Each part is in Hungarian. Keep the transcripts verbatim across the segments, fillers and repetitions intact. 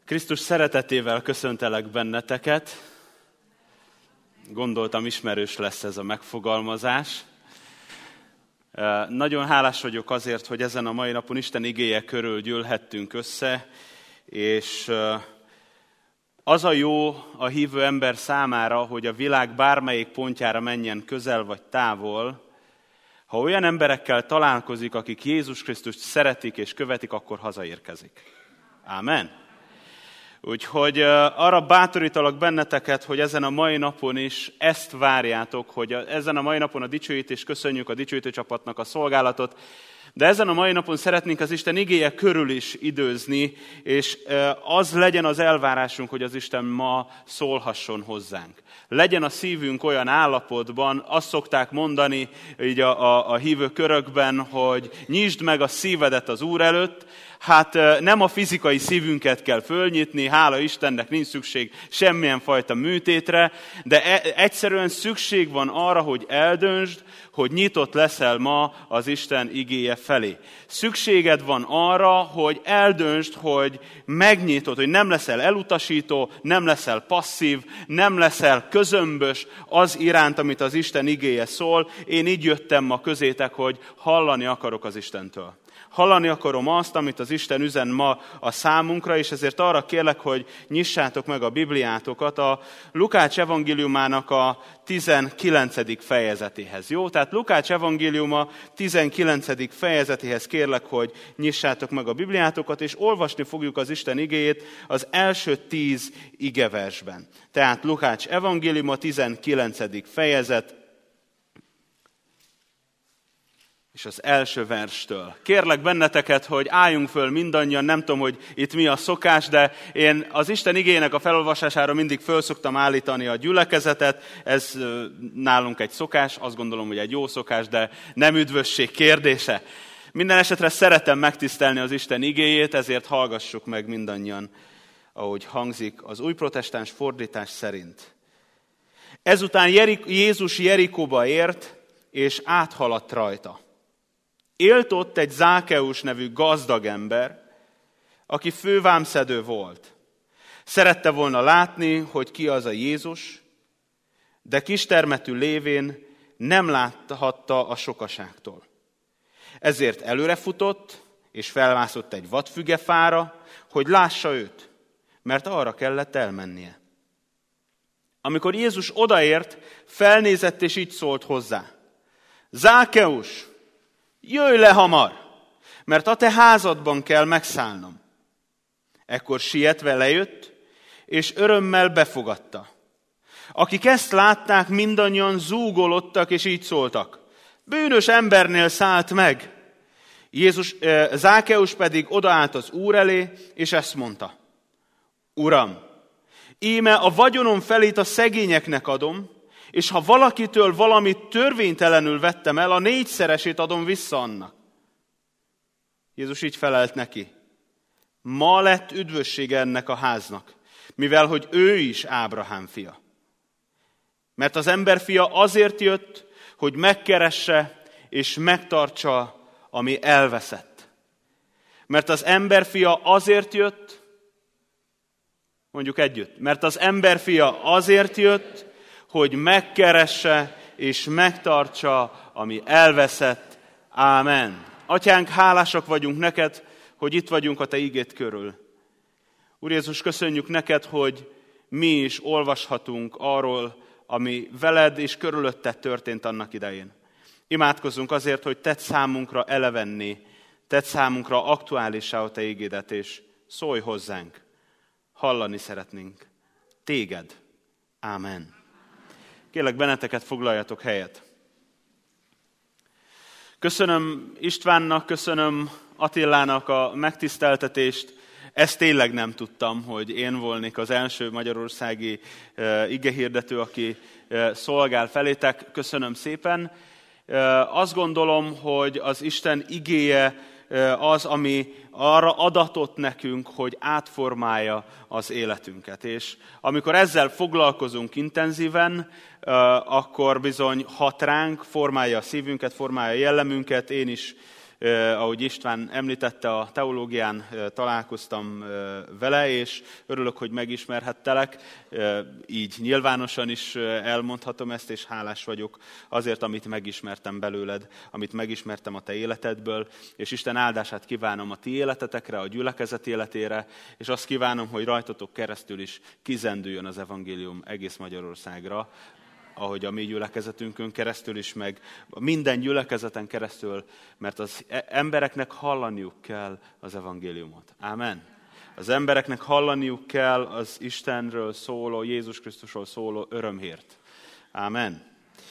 Krisztus szeretetével köszöntelek benneteket. Gondoltam, ismerős lesz ez a megfogalmazás. Nagyon hálás vagyok azért, hogy ezen a mai napon Isten igéje körül gyűlhettünk össze, és az a jó a hívő ember számára, hogy a világ bármelyik pontjára menjen közel vagy távol, ha olyan emberekkel találkozik, akik Jézus Krisztust szeretik és követik, akkor hazaérkezik. Ámen. Úgyhogy arra bátorítalak benneteket, hogy ezen a mai napon is ezt várjátok, hogy ezen a mai napon a dicsőítést köszönjük a dicsőítő csapatnak a szolgálatot, de ezen a mai napon szeretnénk az Isten igéje körül is időzni, és az legyen az elvárásunk, hogy az Isten ma szólhasson hozzánk. Legyen a szívünk olyan állapotban, azt szokták mondani így a, a, a hívő körökben, hogy nyisd meg a szívedet az Úr előtt. Hát nem a fizikai szívünket kell fölnyitni, hála Istennek nincs szükség semmilyen fajta műtétre, de egyszerűen szükség van arra, hogy eldöntsd, hogy nyitott leszel ma az Isten igéje felé. Szükséged van arra, hogy eldöntsd, hogy megnyitod, hogy nem leszel elutasító, nem leszel passzív, nem leszel közömbös az iránt, amit az Isten igéje szól. Én így jöttem ma közétek, hogy hallani akarok az Istentől. Hallani akarom azt, amit az Isten üzen ma a számunkra, és ezért arra kérlek, hogy nyissátok meg a Bibliátokat a Lukács evangéliumának a tizenkilencedik fejezetéhez. Jó? Tehát Lukács evangéliuma tizenkilencedik fejezetéhez kérlek, hogy nyissátok meg a Bibliátokat, és olvasni fogjuk az Isten igéjét az első tíz igeversben. Tehát Lukács evangéliuma tizenkilencedik fejezet, és az első verstől. Kérlek benneteket, hogy álljunk föl mindannyian, nem tudom, hogy itt mi a szokás, de én az Isten igének a felolvasására mindig föl szoktam állítani a gyülekezetet. Ez nálunk egy szokás, azt gondolom, hogy egy jó szokás, de nem üdvösség kérdése. Minden esetre szeretem megtisztelni az Isten igéjét, ezért hallgassuk meg mindannyian, ahogy hangzik az új protestáns fordítás szerint. Ezután Jerik- Jézus Jerikóba ért, és áthaladt rajta. Élt ott egy Zákeus nevű gazdag ember, aki fővámszedő volt. Szerette volna látni, hogy ki az a Jézus, de kistermetű lévén nem láthatta a sokaságtól. Ezért előrefutott, és felmászott egy vadfügefára, hogy lássa őt, mert arra kellett elmennie. Amikor Jézus odaért, felnézett, és így szólt hozzá. Zákeus, jöjj le hamar, mert a te házadban kell megszállnom. Ekkor sietve lejött, és örömmel befogadta. Akik ezt látták, mindannyian zúgolodtak, és így szóltak. Bűnös embernél szállt meg. Jézus, Zákeus pedig odaállt az Úr elé, és ezt mondta. Uram, íme a vagyonom felét a szegényeknek adom, és ha valakitől valamit törvénytelenül vettem el, a négyszeresét adom vissza annak. Jézus így felelt neki. Ma lett üdvössége ennek a háznak, mivel hogy ő is Ábrahám fia. Mert az emberfia azért jött, hogy megkeresse és megtartsa, ami elveszett. Mert az emberfia azért jött, mondjuk együtt, mert az emberfia azért jött, hogy megkeresse és megtartsa, ami elveszett. Ámen. Atyánk, hálásak vagyunk neked, hogy itt vagyunk a te igéd körül. Úr Jézus, köszönjük neked, hogy mi is olvashatunk arról, ami veled és körülötted történt annak idején. Imádkozzunk azért, hogy tedd számunkra elevenni, tedd számunkra aktuálissá a te igédet, és szólj hozzánk. Hallani szeretnénk téged. Ámen. Kérlek benneteket, foglaljatok helyet. Köszönöm Istvánnak, köszönöm Attilának a megtiszteltetést. Ezt tényleg nem tudtam, hogy én volnék az első magyarországi uh, igehirdető, aki uh, szolgál felétek. Köszönöm szépen. Uh, azt gondolom, hogy az Isten igéje az, ami arra adatott nekünk, hogy átformálja az életünket. És amikor ezzel foglalkozunk intenzíven, akkor bizony hat ránk, formálja a szívünket, formálja a jellemünket. Én is ahogy István említette, a teológián találkoztam vele, és örülök, hogy megismerhettelek. Így nyilvánosan is elmondhatom ezt, és hálás vagyok azért, amit megismertem belőled, amit megismertem a te életedből, és Isten áldását kívánom a ti életetekre, a gyülekezet életére, és azt kívánom, hogy rajtatok keresztül is kizendüljön az evangélium egész Magyarországra, ahogy a mi gyülekezetünkön keresztül is, meg minden gyülekezeten keresztül, mert az embereknek hallaniuk kell az evangéliumot. Ámen. Az embereknek hallaniuk kell az Istenről szóló, Jézus Krisztusról szóló örömhírt. Ámen.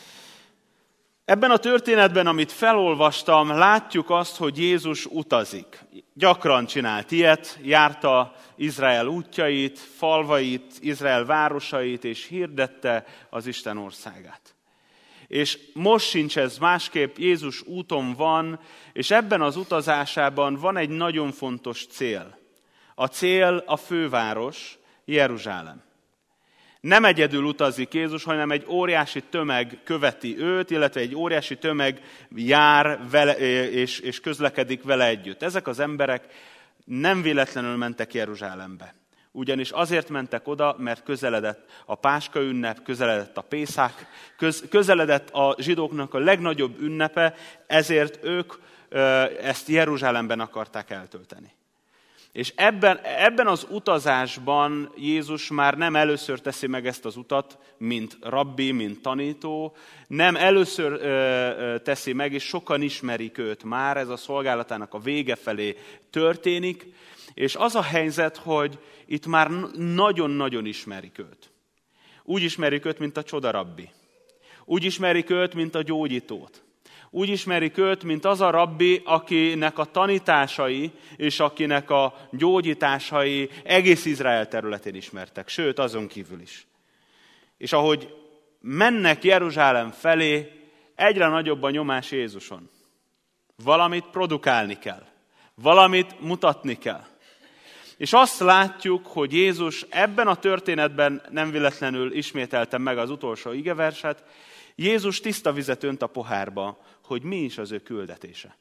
Ebben a történetben, amit felolvastam, látjuk azt, hogy Jézus utazik. Gyakran csinált ilyet, járta Izrael útjait, falvait, Izrael városait, és hirdette az Isten országát. És most sincs ez másképp, Jézus úton van, és ebben az utazásában van egy nagyon fontos cél. A cél a főváros, Jeruzsálem. Nem egyedül utazik Jézus, hanem egy óriási tömeg követi őt, illetve egy óriási tömeg jár vele, és, és közlekedik vele együtt. Ezek az emberek nem véletlenül mentek Jeruzsálembe. Ugyanis azért mentek oda, mert közeledett a Páska ünnep, közeledett a Pészák, köz, közeledett a zsidóknak a legnagyobb ünnepe, ezért ők ezt Jeruzsálemben akarták eltölteni. És ebben, ebben az utazásban Jézus már nem először teszi meg ezt az utat, mint rabbi, mint tanító, nem először ö, ö, teszi meg, és sokan ismerik őt már, ez a szolgálatának a vége felé történik, és az a helyzet, hogy itt már nagyon-nagyon ismerik őt. Úgy ismerik őt, mint a csodarabbi. Úgy ismerik őt, mint a gyógyítót. Úgy ismerik őt, mint az a rabbi, akinek a tanításai és akinek a gyógyításai egész Izrael területén ismertek, sőt azon kívül is. És ahogy mennek Jeruzsálem felé, egyre nagyobb a nyomás Jézuson. Valamit produkálni kell, valamit mutatni kell. És azt látjuk, hogy Jézus ebben a történetben nem véletlenül ismételtem meg az utolsó igeverset, Jézus tiszta vizet önt a pohárba, hogy mi is az ő küldetése.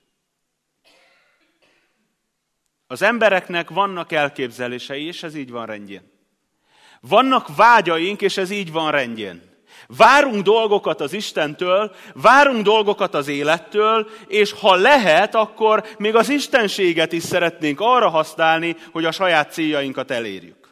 Az embereknek vannak elképzelései, és ez így van rendjén. Vannak vágyaink, és ez így van rendjén. Várunk dolgokat az Istentől, várunk dolgokat az élettől, és ha lehet, akkor még az istenséget is szeretnénk arra használni, hogy a saját céljainkat elérjük.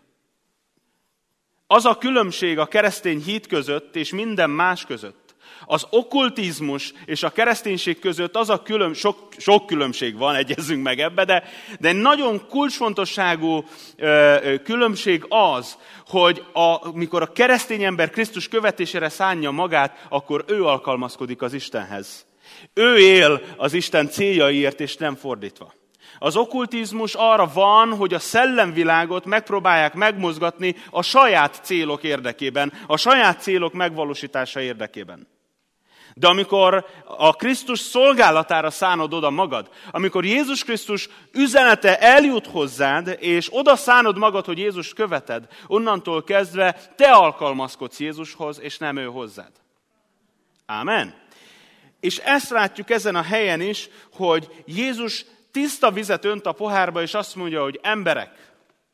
Az a különbség a keresztény hit között és minden más között, az okkultizmus és a kereszténység között az a külön, sok, sok különbség van, egyezzünk meg ebbe, de, de nagyon kulcsfontosságú ö, különbség az, hogy amikor a keresztény ember Krisztus követésére szánja magát, akkor ő alkalmazkodik az Istenhez. Ő él az Isten céljaiért, és nem fordítva. Az okkultizmus arra van, hogy a szellemvilágot megpróbálják megmozgatni a saját célok érdekében, a saját célok megvalósítása érdekében. De amikor a Krisztus szolgálatára szánod oda magad, amikor Jézus Krisztus üzenete eljut hozzád, és oda szánod magad, hogy Jézust követed, onnantól kezdve te alkalmazkodsz Jézushoz, és nem ő hozzád. Ámen. És ezt látjuk ezen a helyen is, hogy Jézus tiszta vizet önt a pohárba, és azt mondja, hogy emberek,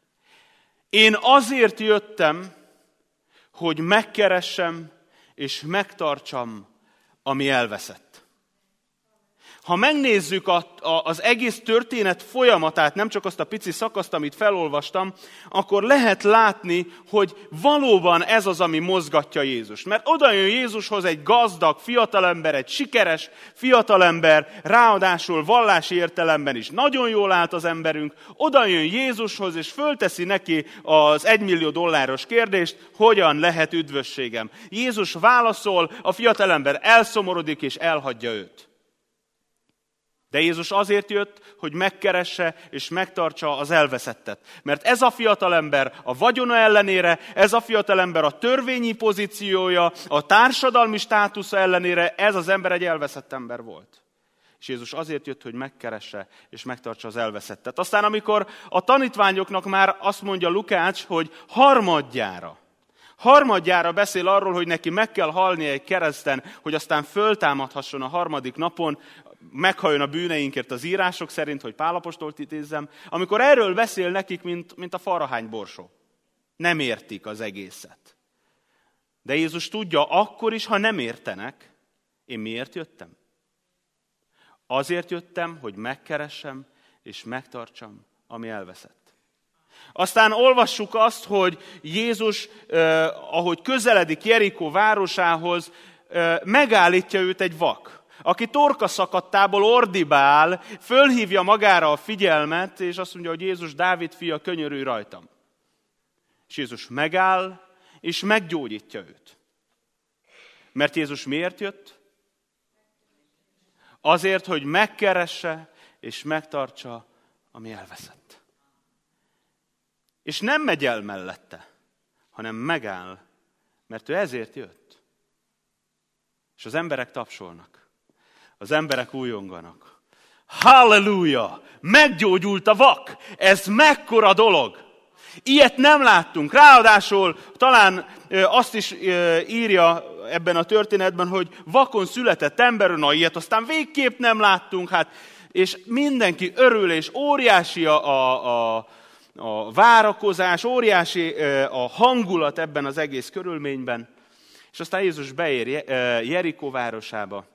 én azért jöttem, hogy megkeressem és megtartsam, ami elveszett. Ha megnézzük a, a, az egész történet folyamatát, nem csak azt a pici szakaszt, amit felolvastam, akkor lehet látni, hogy valóban ez az, ami mozgatja Jézust. Mert oda jön Jézushoz egy gazdag fiatalember, egy sikeres fiatalember, ráadásul vallási értelemben is nagyon jól állt az emberünk, oda jön Jézushoz, és fölteszi neki az egymillió dolláros kérdést, hogyan lehet üdvösségem. Jézus válaszol, a fiatalember elszomorodik, és elhagyja őt. De Jézus azért jött, hogy megkeresse és megtartsa az elveszettet. Mert ez a fiatalember a vagyona ellenére, ez a fiatalember a törvényi pozíciója, a társadalmi státusza ellenére, ez az ember egy elveszett ember volt. És Jézus azért jött, hogy megkeresse és megtartsa az elveszettet. Aztán amikor a tanítványoknak már azt mondja Lukács, hogy harmadjára, Harmadjára beszél arról, hogy neki meg kell halnia egy kereszten, hogy aztán föltámadhasson a harmadik napon, meghalljon a bűneinkért az írások szerint, hogy Pál apostolt idézzem, amikor erről beszél nekik, mint, mint a farrahány borsó. Nem értik az egészet. De Jézus tudja, akkor is, ha nem értenek, én miért jöttem? Azért jöttem, hogy megkeressem és megtartsam, ami elveszett. Aztán olvassuk azt, hogy Jézus, eh, ahogy közeledik Jerikó városához, eh, megállítja őt egy vak, aki torka szakadtából ordibál, fölhívja magára a figyelmet, és azt mondja, hogy Jézus, Dávid fia, könyörülj rajtam. És Jézus megáll, és meggyógyítja őt. Mert Jézus miért jött? Azért, hogy megkeresse és megtartsa, ami elveszett. És nem megy el mellette, hanem megáll, mert ő ezért jött. És az emberek tapsolnak. Az emberek újonganak. Halleluja! Meggyógyult a vak! Ez mekkora dolog! Ilyet nem láttunk. Ráadásul talán azt is írja ebben a történetben, hogy vakon született emberről, na ilyet aztán végképp nem láttunk, hát, és mindenki örül, és óriási a, a, a, a várakozás, óriási a hangulat ebben az egész körülményben. És aztán Jézus beér Jerikó városába,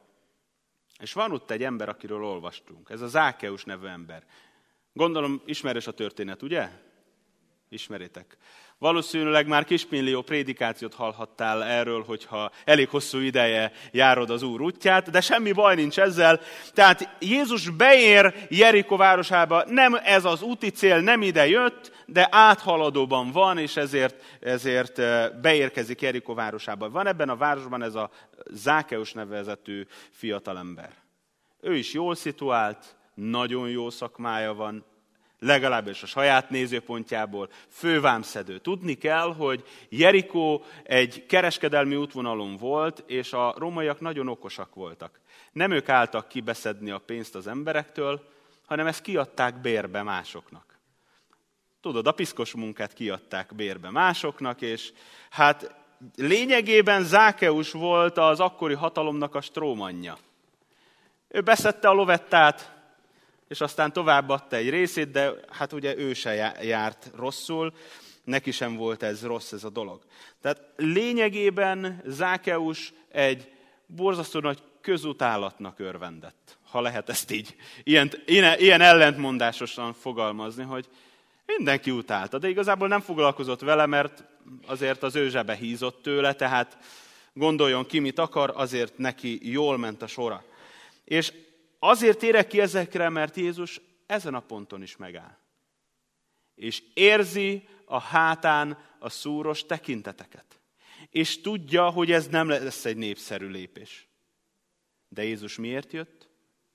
és van ott egy ember, akiről olvastunk. Ez a Zákeus nevű ember. Gondolom ismeres a történet, ugye? Ismeritek. Valószínűleg már kismillió prédikációt hallhattál erről, hogyha elég hosszú ideje járod az Úr útját, de semmi baj nincs ezzel. Tehát Jézus beér Jerikó városába, nem ez az úti cél, nem ide jött, de áthaladóban van, és ezért, ezért beérkezik Jerikó városába. Van ebben a városban ez a Zákeus nevezetű fiatalember. Ő is jól szituált, nagyon jó szakmája van, legalábbis a saját nézőpontjából, fővámszedő. Tudni kell, hogy Jerikó egy kereskedelmi útvonalon volt, és a rómaiak nagyon okosak voltak. Nem ők álltak kibeszedni a pénzt az emberektől, hanem ezt kiadták bérbe másoknak. Tudod, a piszkos munkát kiadták bérbe másoknak, és hát lényegében Zákeus volt az akkori hatalomnak a strómanja. Ő beszedte a lovettát, és aztán továbbadta egy részét, de hát ugye ő se járt rosszul, neki sem volt ez rossz ez a dolog. Tehát lényegében Zákeus egy borzasztó nagy közutálatnak örvendett, ha lehet ezt így, ilyen, ilyen, ilyen ellentmondásosan fogalmazni, hogy mindenki utálta, de igazából nem foglalkozott vele, mert azért az ő zsebe hízott tőle, tehát gondoljon ki, mit akar, azért neki jól ment a sora. És azért érek ki ezekre, mert Jézus ezen a ponton is megáll. És érzi a hátán a szúros tekinteteket. És tudja, hogy ez nem lesz egy népszerű lépés. De Jézus miért jött?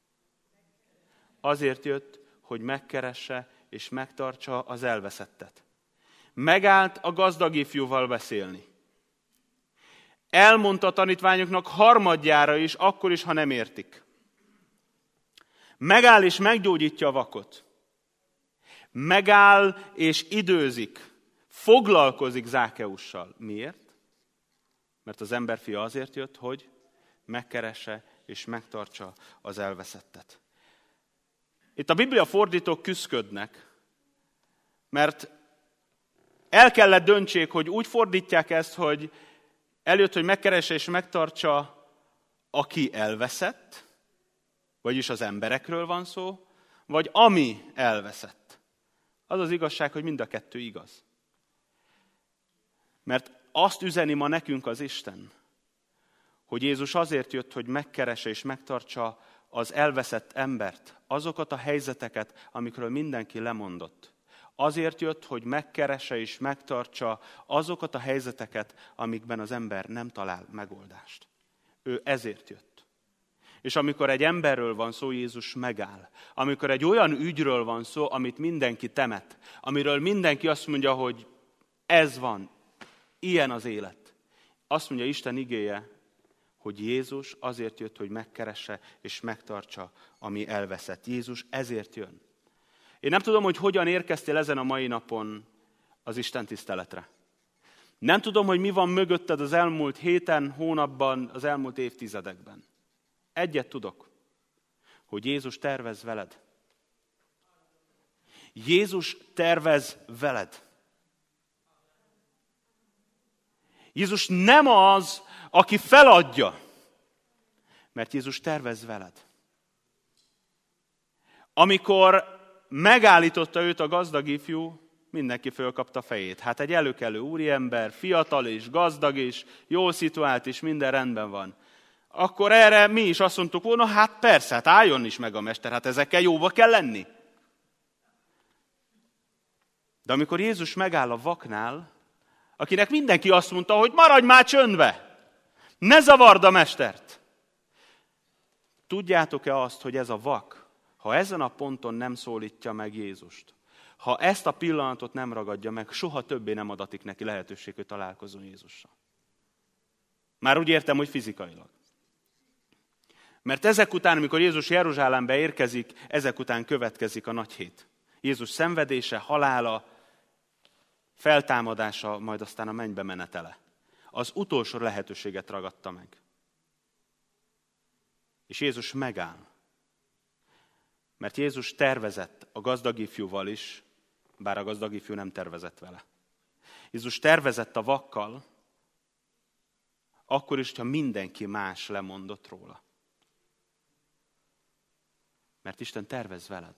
Azért jött, hogy megkeresse és megtartsa az elveszettet. Megállt a gazdag ifjúval beszélni. Elmondta a tanítványoknak harmadjára is, akkor is, ha nem értik. Megáll és meggyógyítja a vakot. Megáll és időzik. Foglalkozik Zákeussal. Miért? Mert az emberfia azért jött, hogy megkeresse és megtartsa az elveszettet. Itt a Biblia fordítók küszködnek, mert el kellett döntsék, hogy úgy fordítják ezt, hogy eljött, hogy megkeresse és megtartsa, aki elveszett, vagyis az emberekről van szó, vagy ami elveszett. Az az igazság, hogy mind a kettő igaz. Mert azt üzeni ma nekünk az Isten, hogy Jézus azért jött, hogy megkeresse és megtartsa az elveszett embert, azokat a helyzeteket, amikről mindenki lemondott. Azért jött, hogy megkeresse és megtartsa azokat a helyzeteket, amikben az ember nem talál megoldást. Ő ezért jött. És amikor egy emberről van szó, Jézus megáll. Amikor egy olyan ügyről van szó, amit mindenki temet, amiről mindenki azt mondja, hogy ez van, ilyen az élet. Azt mondja Isten igéje, hogy Jézus azért jött, hogy megkeresse és megtartsa, ami elveszett. Jézus ezért jön. Én nem tudom, hogy hogyan érkeztél ezen a mai napon az Isten tiszteletre. Nem tudom, hogy mi van mögötted az elmúlt héten, hónapban, az elmúlt évtizedekben. Egyet tudok, hogy Jézus tervez veled. Jézus tervez veled. Jézus nem az, aki feladja, mert Jézus tervez veled. Amikor megállította őt a gazdag ifjú, mindenki fölkapta fejét. Hát egy előkelő úriember, fiatal és gazdag és jól szituált és minden rendben van. Akkor erre mi is azt mondtuk volna, hát persze, hát álljon is meg a mester, hát ezekkel jóba kell lenni. De amikor Jézus megáll a vaknál, akinek mindenki azt mondta, hogy maradj már csöndbe, ne zavard a mestert. Tudjátok-e azt, hogy ez a vak, ha ezen a ponton nem szólítja meg Jézust, ha ezt a pillanatot nem ragadja meg, soha többé nem adatik neki lehetőség, hogy találkozzon Jézussal. Már úgy értem, hogy fizikailag. Mert ezek után, amikor Jézus Jeruzsálembe érkezik, ezek után következik a nagy hét. Jézus szenvedése, halála, feltámadása, majd aztán a mennybe menetele. Az utolsó lehetőséget ragadta meg. És Jézus megáll. Mert Jézus tervezett a gazdag ifjúval is, bár a gazdag ifjú nem tervezett vele. Jézus tervezett a vakkal, akkor is, ha mindenki más lemondott róla. Mert Isten tervez veled.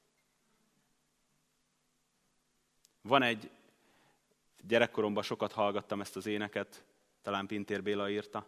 Van egy, gyerekkoromban sokat hallgattam ezt az éneket, talán Pintér Béla írta.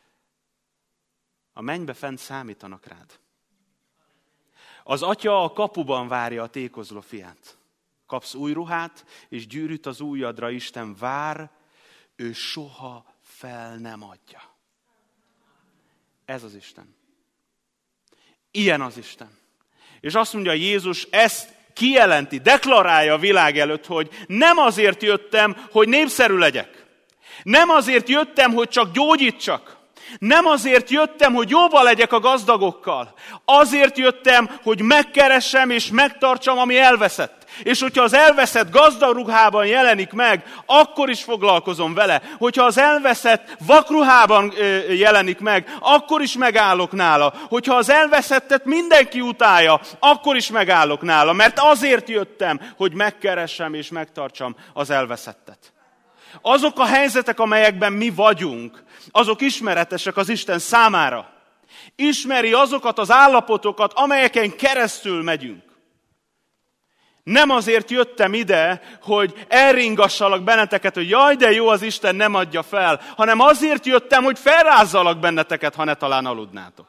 A mennybe fent számítanak rád. Az atya a kapuban várja a tékozló fiát. Kapsz új ruhát, és gyűrűt az ujjadra, Isten vár, ő soha fel nem adja. Ez az Isten. Ilyen az Isten. És azt mondja Jézus, ezt kijelenti, deklarálja a világ előtt, hogy nem azért jöttem, hogy népszerű legyek. Nem azért jöttem, hogy csak gyógyítsak. Nem azért jöttem, hogy jóba legyek a gazdagokkal. Azért jöttem, hogy megkeressem és megtartsam, ami elveszett. És hogyha az elveszett gazdag ruhában jelenik meg, akkor is foglalkozom vele. Hogyha az elveszett vakruhában jelenik meg, akkor is megállok nála. Hogyha az elveszettet mindenki utálja, akkor is megállok nála. Mert azért jöttem, hogy megkeressem és megtartsam az elveszettet. Azok a helyzetek, amelyekben mi vagyunk, azok ismeretesek az Isten számára. Ismeri azokat az állapotokat, amelyeken keresztül megyünk. Nem azért jöttem ide, hogy elringassalak benneteket, hogy jaj, de jó, az Isten nem adja fel, hanem azért jöttem, hogy felrázzalak benneteket, ha ne talán aludnátok.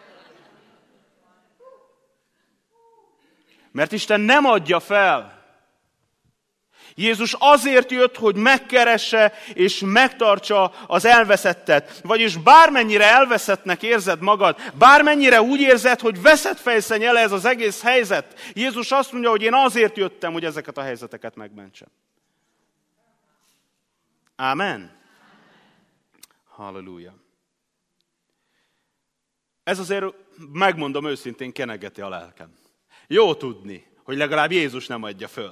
Mert Isten nem adja fel. Jézus azért jött, hogy megkeresse és megtartsa az elveszettet. Vagyis bármennyire elveszettnek érzed magad, bármennyire úgy érzed, hogy veszett fejszennyele ez az egész helyzet, Jézus azt mondja, hogy én azért jöttem, hogy ezeket a helyzeteket megmentsem. Ámen. Halleluja. Ez azért, megmondom őszintén, kenegeti a lelkem. Jó tudni, hogy legalább Jézus nem adja föl.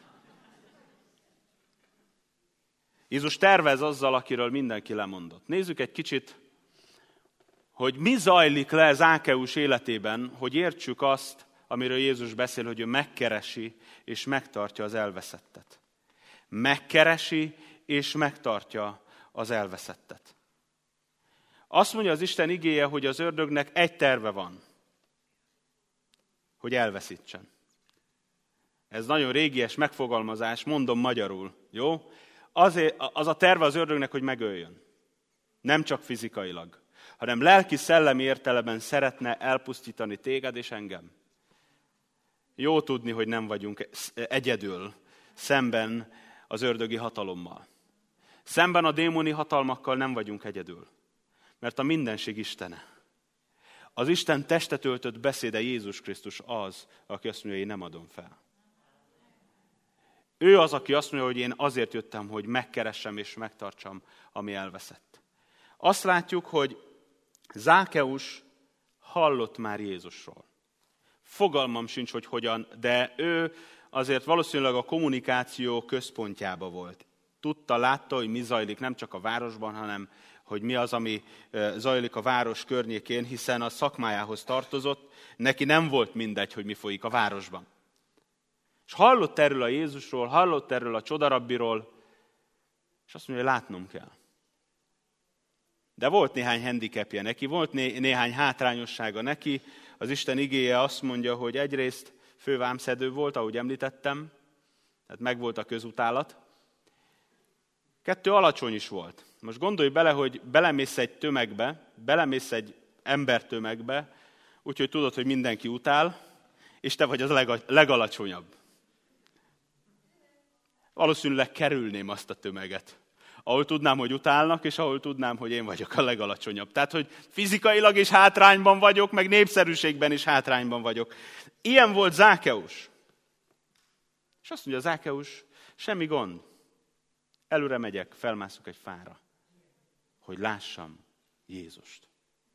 Jézus tervez azzal, akiről mindenki lemondott. Nézzük egy kicsit, hogy mi zajlik le Zákeus életében, hogy értsük azt, amiről Jézus beszél, hogy ő megkeresi és megtartja az elveszettet. Megkeresi és megtartja az elveszettet. Azt mondja az Isten igéje, hogy az ördögnek egy terve van, hogy elveszítsen. Ez nagyon régies megfogalmazás, mondom magyarul, jó? Azért, az a terve az ördögnek, hogy megöljön. Nem csak fizikailag, hanem lelki-szellemi értelemben szeretne elpusztítani téged és engem. Jó tudni, hogy nem vagyunk egyedül szemben az ördögi hatalommal. Szemben a démoni hatalmakkal nem vagyunk egyedül. Mert a mindenség Istene. Az Isten testet öltött beszéde Jézus Krisztus az, aki azt mondja, én nem adom fel. Ő az, aki azt mondja, hogy én azért jöttem, hogy megkeressem és megtartsam, ami elveszett. Azt látjuk, hogy Zákeus hallott már Jézusról. Fogalmam sincs, hogy hogyan, de ő azért valószínűleg a kommunikáció központjába volt. Tudta, látta, hogy mi zajlik nem csak a városban, hanem hogy mi az, ami zajlik a város környékén, hiszen a szakmájához tartozott, neki nem volt mindegy, hogy mi folyik a városban. És hallott erről a Jézusról, hallott erről a csodarabbiról, és azt mondja, hogy látnom kell. De volt néhány handicapje neki, volt né- néhány hátrányossága neki. Az Isten igéje azt mondja, hogy egyrészt fővámszedő volt, ahogy említettem, tehát megvolt a közutálat. Kettő, alacsony is volt. Most gondolj bele, hogy belemész egy tömegbe, belemész egy embertömegbe, úgyhogy tudod, hogy mindenki utál, és te vagy az leg- legalacsonyabb. Valószínűleg kerülném azt a tömeget, ahol tudnám, hogy utálnak, és ahol tudnám, hogy én vagyok a legalacsonyabb. Tehát, hogy fizikailag is hátrányban vagyok, meg népszerűségben is hátrányban vagyok. Ilyen volt Zákeus. És azt mondja Zákeus, semmi gond. Előre megyek, felmászok egy fára, hogy lássam Jézust.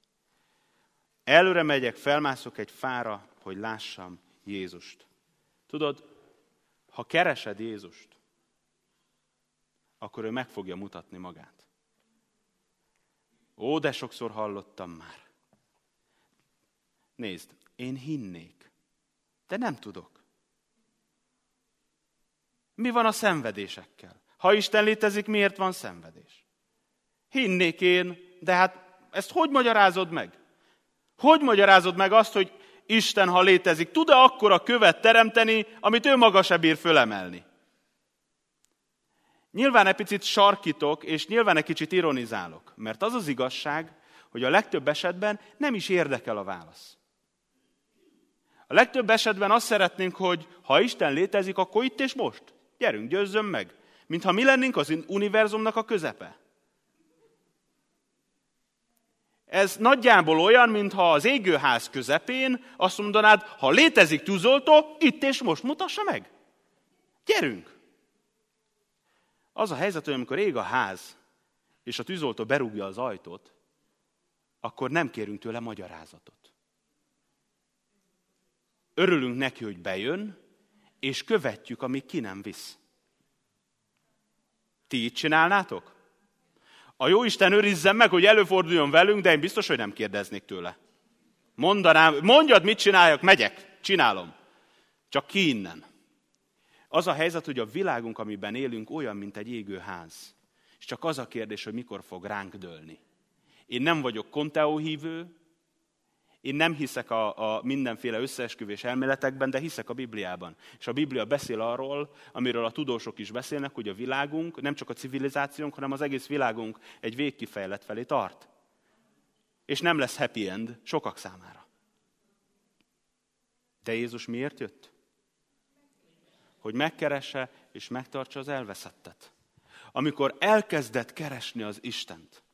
Előre megyek, felmászok egy fára, hogy lássam Jézust. Tudod, ha keresed Jézust, akkor ő meg fogja mutatni magát. Ó, de sokszor hallottam már. Nézd, én hinnék, de nem tudok. Mi van a szenvedésekkel? Ha Isten létezik, miért van szenvedés? Hinnék én, de hát ezt hogy magyarázod meg? Hogy magyarázod meg azt, hogy Isten, ha létezik, tud-e akkora követ teremteni, amit ő maga se bír fölemelni? Nyilván egy picit sarkítok, és nyilván egy kicsit ironizálok, mert az az igazság, hogy a legtöbb esetben nem is érdekel a válasz. A legtöbb esetben azt szeretnénk, hogy ha Isten létezik, akkor itt és most. Gyerünk, győzzön meg. Mintha mi lennénk az univerzumnak a közepe. Ez nagyjából olyan, mintha az égőház közepén azt mondanád, ha létezik tűzoltó, itt és most mutassa meg. Gyerünk! Az a helyzet, hogy amikor ég a ház, és a tűzoltó berúgja az ajtót, akkor nem kérünk tőle magyarázatot. Örülünk neki, hogy bejön, és követjük, amíg ki nem visz. Ti így csinálnátok? A Jóisten őrizzen meg, hogy előforduljon velünk, de én biztos, hogy nem kérdeznék tőle. Mondanám, mondjad, mit csináljak, megyek, csinálom. Csak ki innen. Az a helyzet, hogy a világunk, amiben élünk, olyan, mint egy égő ház. És csak az a kérdés, hogy mikor fog ránk dőlni. Én nem vagyok konteóhívő, én nem hiszek a, a mindenféle összeesküvés elméletekben, de hiszek a Bibliában. És a Biblia beszél arról, amiről a tudósok is beszélnek, hogy a világunk, nem csak a civilizációnk, hanem az egész világunk egy végkifejlet felé tart. És nem lesz happy end sokak számára. De Jézus miért jött? Hogy megkeresse és megtartsa az elveszettet. Amikor elkezdett keresni az Istent,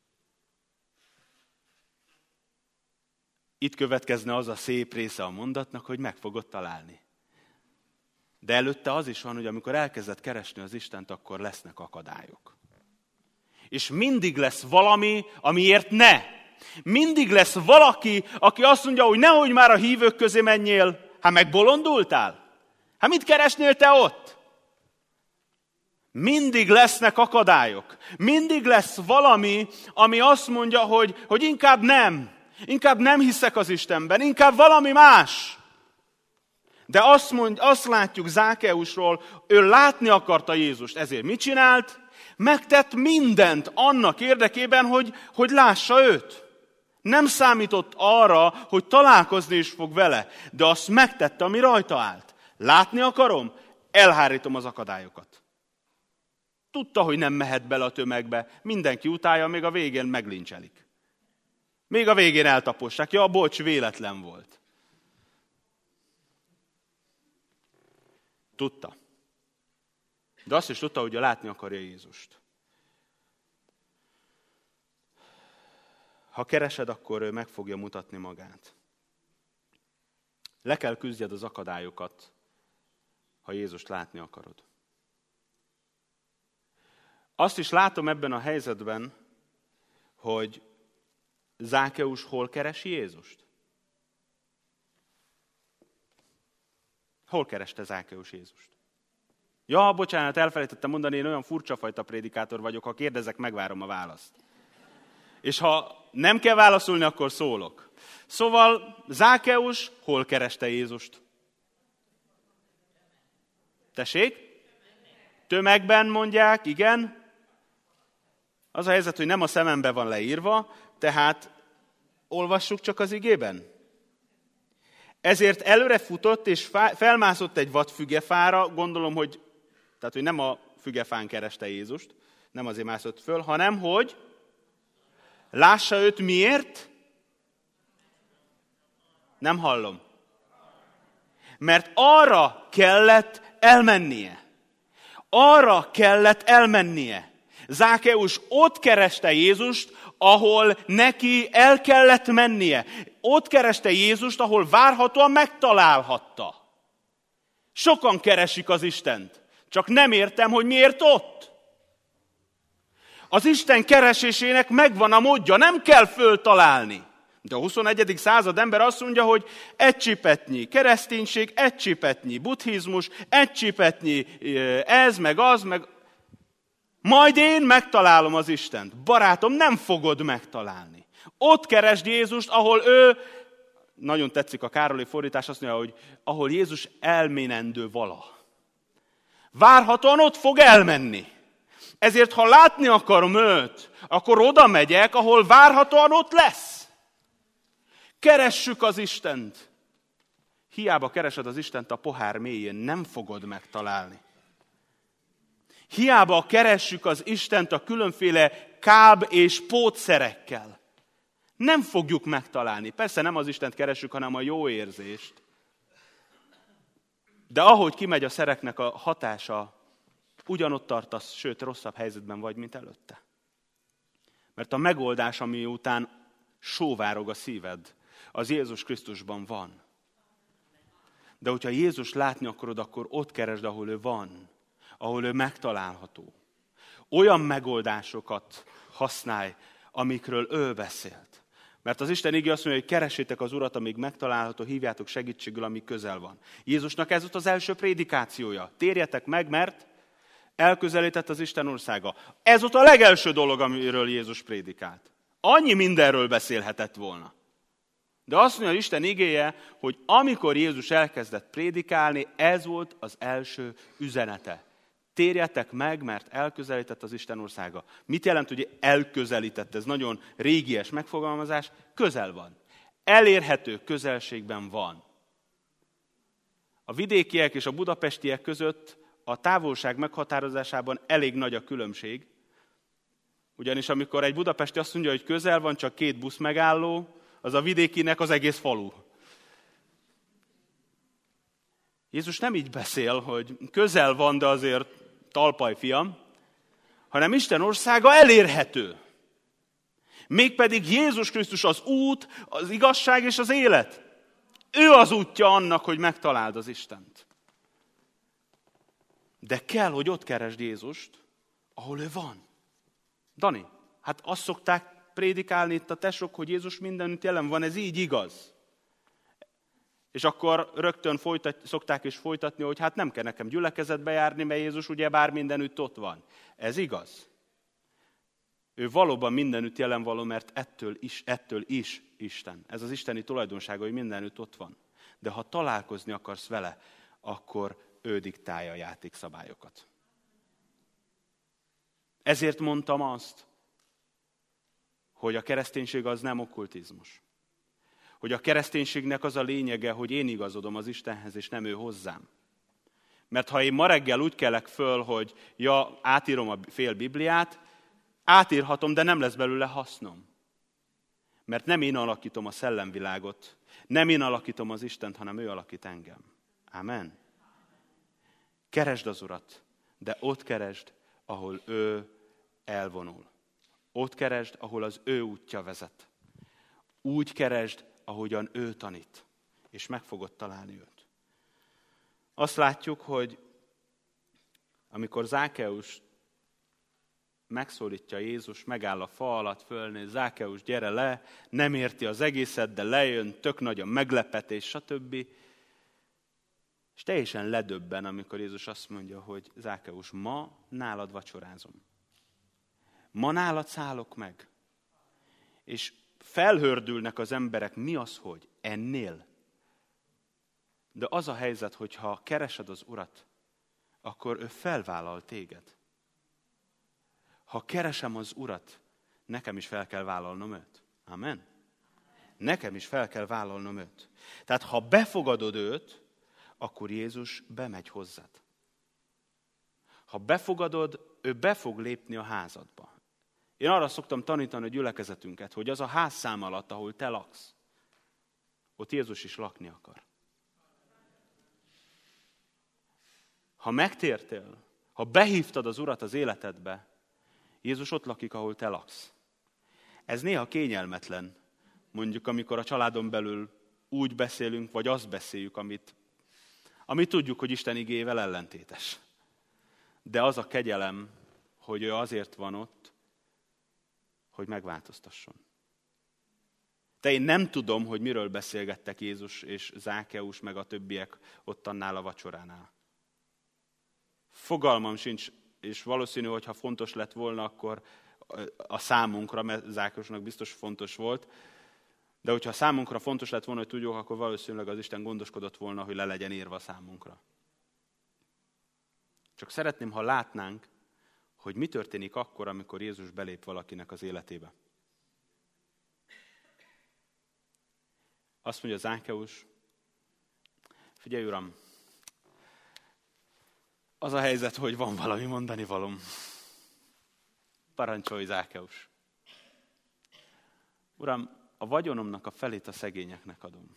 itt következne az a szép része a mondatnak, hogy meg fogod találni. De előtte az is van, hogy amikor elkezdett keresni az Istent, akkor lesznek akadályok. És mindig lesz valami, amiért ne. Mindig lesz valaki, aki azt mondja, hogy nehogy már a hívők közé menjél. Hát megbolondultál? Hát mit keresnél te ott? Mindig lesznek akadályok. Mindig lesz valami, ami azt mondja, hogy, hogy inkább nem. Inkább nem hiszek az Istenben, inkább valami más. De azt, mond, azt látjuk Zákeusról, ő látni akarta Jézust. Ezért mit csinált? Megtett mindent annak érdekében, hogy, hogy lássa őt. Nem számított arra, hogy találkozni is fog vele, de azt megtette, ami rajta állt. Látni akarom? Elhárítom az akadályokat. Tudta, hogy nem mehet bele a tömegbe. Mindenki utálja, még a végén meglincselik. Még a végén eltapossák. Ja, bocs, véletlen volt. Tudta. De azt is tudta, hogy látni akarja Jézust. Ha keresed, akkor ő meg fogja mutatni magát. Le kell küzdjed az akadályokat, ha Jézust látni akarod. Azt is látom ebben a helyzetben, hogy Zákeus hol keresi Jézust? Hol kereste Zákeus Jézust? Ja, bocsánat, elfelejtettem mondani, én olyan furcsa fajta prédikátor vagyok, ha kérdezek, megvárom a választ. És ha nem kell válaszolni, akkor szólok. Szóval Zákeus hol kereste Jézust? Tessék? Tömegben mondják, igen. Az a helyzet, hogy nem a szemembe van leírva, tehát olvassuk csak az igében. Ezért előre futott, és felmászott egy vadfügefára, gondolom, hogy, tehát, hogy nem a fügefán kereste Jézust, nem azért mászott föl, hanem, hogy lássa őt miért? Nem hallom. Mert arra kellett elmennie. Arra kellett elmennie. Zákeus ott kereste Jézust, ahol neki el kellett mennie. Ott kereste Jézust, ahol várhatóan megtalálhatta. Sokan keresik az Istent. Csak nem értem, hogy miért ott. Az Isten keresésének megvan a módja, nem kell föltalálni. De a huszonegyedik század ember azt mondja, hogy egy csipetnyi kereszténység, egy csipetnyi buddhizmus, egy csipetnyi ez, meg az, meg... Majd én megtalálom az Istent. Barátom, nem fogod megtalálni. Ott keresd Jézust, ahol ő, nagyon tetszik a Károli fordítás, azt mondja, hogy ahol Jézus elménendő vala. Várhatóan ott fog elmenni. Ezért, ha látni akarom őt, akkor oda megyek, ahol várhatóan ott lesz. Keressük az Istent. Hiába keresed az Istent a pohár mélyén, nem fogod megtalálni. Hiába keressük az Istent a különféle káb és pótszerekkel. Nem fogjuk megtalálni. Persze nem az Istent keressük, hanem a jó érzést. De ahogy kimegy a szereknek a hatása, ugyanott tartasz, sőt rosszabb helyzetben vagy, mint előtte. Mert a megoldás, ami után sóvárog a szíved, az Jézus Krisztusban van. De hogyha Jézus látni akarod, akkor ott keresd, ahol ő van. Ahol ő megtalálható. Olyan megoldásokat használj, amikről ő beszélt. Mert az Isten igé azt mondja, hogy keressétek az Urat, amíg megtalálható, hívjátok segítségül, amíg közel van. Jézusnak ez volt az első prédikációja. Térjetek meg, mert elközelített az Isten országa. Ez volt a legelső dolog, amiről Jézus prédikált. Annyi mindenről beszélhetett volna. De azt mondja az Isten igéje, hogy amikor Jézus elkezdett prédikálni, ez volt az első üzenete. Térjetek meg, mert elközelített az Isten országa. Mit jelent, hogy elközelített? Ez nagyon régies megfogalmazás. Közel van. Elérhető közelségben van. A vidékiek és a budapestiek között a távolság meghatározásában elég nagy a különbség. Ugyanis amikor egy budapesti azt mondja, hogy közel van, csak két busz megálló, az a vidékinek az egész falu. Jézus nem így beszél, hogy közel van, de azért talpaj, fiam, hanem Isten országa elérhető. Mégpedig Jézus Krisztus az út, az igazság és az élet. Ő az útja annak, hogy megtaláld az Istent. De kell, hogy ott keresd Jézust, ahol ő van. Dani, hát azt szokták prédikálni itt a tesók, hogy Jézus mindenütt jelen van, ez így igaz. És akkor rögtön folytat, szokták is folytatni, hogy hát nem kell nekem gyülekezetbe járni, mert Jézus ugye bár mindenütt ott van. Ez igaz. Ő valóban mindenütt jelen való, mert ettől is, ettől is Isten. Ez az isteni tulajdonsága, hogy mindenütt ott van. De ha találkozni akarsz vele, akkor ő diktálja a játékszabályokat. Ezért mondtam azt, hogy a kereszténység az nem okkultizmus. Hogy a kereszténységnek az a lényege, hogy én igazodom az Istenhez, és nem ő hozzám. Mert ha én ma reggel úgy kelek föl, hogy ja, átírom a fél Bibliát, átírhatom, de nem lesz belőle hasznom. Mert nem én alakítom a szellemvilágot, nem én alakítom az Istent, hanem ő alakít engem. Amen. Keresd az Urat, de ott keresd, ahol ő elvonul. Ott keresd, ahol az ő útja vezet. Úgy keresd, ahogyan ő tanít, és meg fogod találni őt. Azt látjuk, hogy amikor Zákeus megszólítja Jézus, megáll a fa alatt, fölnéz, Zákeus, gyere le, nem érti az egészet, de lejön, tök nagy a meglepetés, stb. És teljesen ledöbben, amikor Jézus azt mondja, hogy Zákeus, ma nálad vacsorázom. Ma nálad szállok meg. és felhördülnek az emberek, mi az, hogy ennél? De az a helyzet, hogy ha keresed az Urat, akkor ő felvállal téged. Ha keresem az Urat, nekem is fel kell vállalnom őt. Amen? Nekem is fel kell vállalnom őt. Tehát ha befogadod őt, akkor Jézus bemegy hozzád. Ha befogadod, ő be fog lépni a házadba. Én arra szoktam tanítani a gyülekezetünket, hogy az a házszám alatt, ahol te laksz, ott Jézus is lakni akar. Ha megtértél, ha behívtad az Urat az életedbe, Jézus ott lakik, ahol te laksz. Ez néha kényelmetlen, mondjuk amikor a családon belül úgy beszélünk, vagy azt beszéljük, amit, amit tudjuk, hogy Isten igéjével ellentétes. De az a kegyelem, hogy ő azért van ott, hogy megváltoztasson. De én nem tudom, hogy miről beszélgettek Jézus és Zákeus, meg a többiek ott annál a vacsoránál. Fogalmam sincs, és valószínű, hogy ha fontos lett volna, akkor a számunkra, mert Zákeusnak biztos fontos volt, de hogyha számunkra fontos lett volna, hogy tudjuk, akkor valószínűleg az Isten gondoskodott volna, hogy le legyen írva a számunkra. Csak szeretném, ha látnánk, hogy mi történik akkor, amikor Jézus belép valakinek az életébe. Azt mondja Zákeus, figyelj Uram, az a helyzet, hogy van valami mondani valom. Parancsolj, Zákeus. Uram, a vagyonomnak a felét a szegényeknek adom.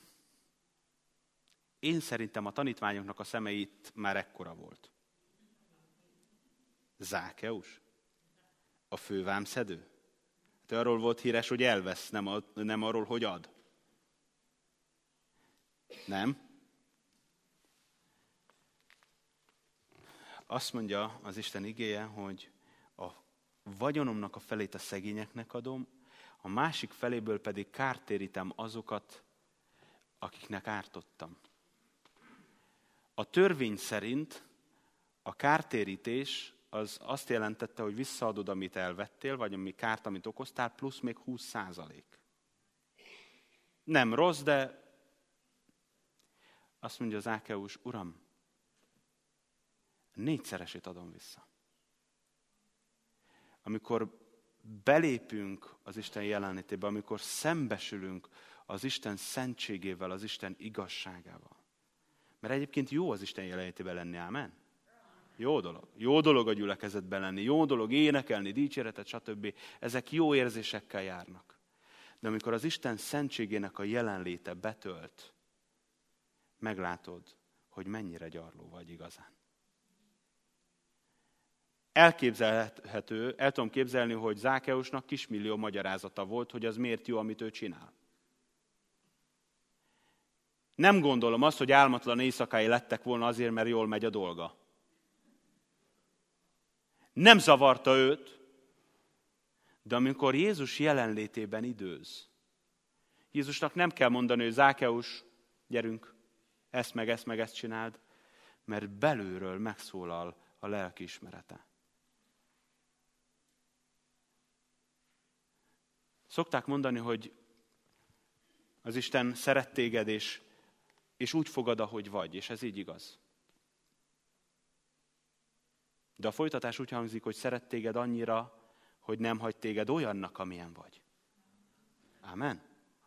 Én szerintem a tanítványoknak a szemeit már ekkora volt. Zákeus? A fővámszedő? Hát arról volt híres, hogy elvesz, nem, a, nem arról, hogy ad. Nem? Azt mondja az Isten igéje, hogy a vagyonomnak a felét a szegényeknek adom, a másik feléből pedig kártérítem azokat, akiknek ártottam. A törvény szerint a kártérítés az azt jelentette, hogy visszaadod, amit elvettél, vagy ami kárt, amit okoztál, plusz még húsz százalék. Nem rossz, de azt mondja Zákeus, Uram, négyszeresét adom vissza. Amikor belépünk az Isten jelenlétébe, amikor szembesülünk az Isten szentségével, az Isten igazságával. Mert egyébként jó az Isten jelenlétében lenni, ámen? Jó dolog. Jó dolog a gyülekezetben lenni, jó dolog énekelni, dicséretet, stb. Ezek jó érzésekkel járnak. De amikor az Isten szentségének a jelenléte betölt, meglátod, hogy mennyire gyarló vagy igazán. Elképzelhető, el tudom képzelni, hogy Zákeusnak kismillió magyarázata volt, hogy az miért jó, amit ő csinál. Nem gondolom azt, hogy álmatlan éjszakái lettek volna azért, mert jól megy a dolga. Nem zavarta őt, de amikor Jézus jelenlétében időz, Jézusnak nem kell mondani, hogy Zákeus, gyerünk, ezt meg ezt meg ezt csináld, mert belülről megszólal a lelkiismerete. Szokták mondani, hogy az Isten szeret téged, és, és úgy fogad, ahogy vagy, és ez így igaz. De a folytatás úgy hangzik, hogy szeret téged annyira, hogy nem hagy téged olyannak, amilyen vagy. Ámen?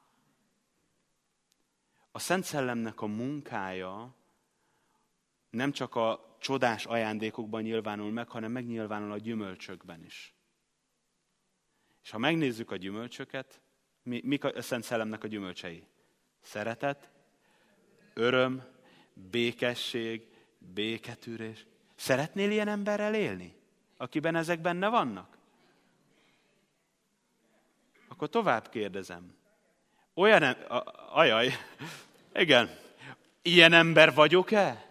A Szent Szellemnek a munkája nem csak a csodás ajándékokban nyilvánul meg, hanem megnyilvánul a gyümölcsökben is. És ha megnézzük a gyümölcsöket, mi, mik a Szent Szellemnek a gyümölcsei? Szeretet, öröm, békesség, béketűrés. Szeretnél ilyen emberrel élni, akiben ezek benne vannak? Akkor tovább kérdezem. Olyan em- a, ajaj, igen, ilyen ember vagyok-e?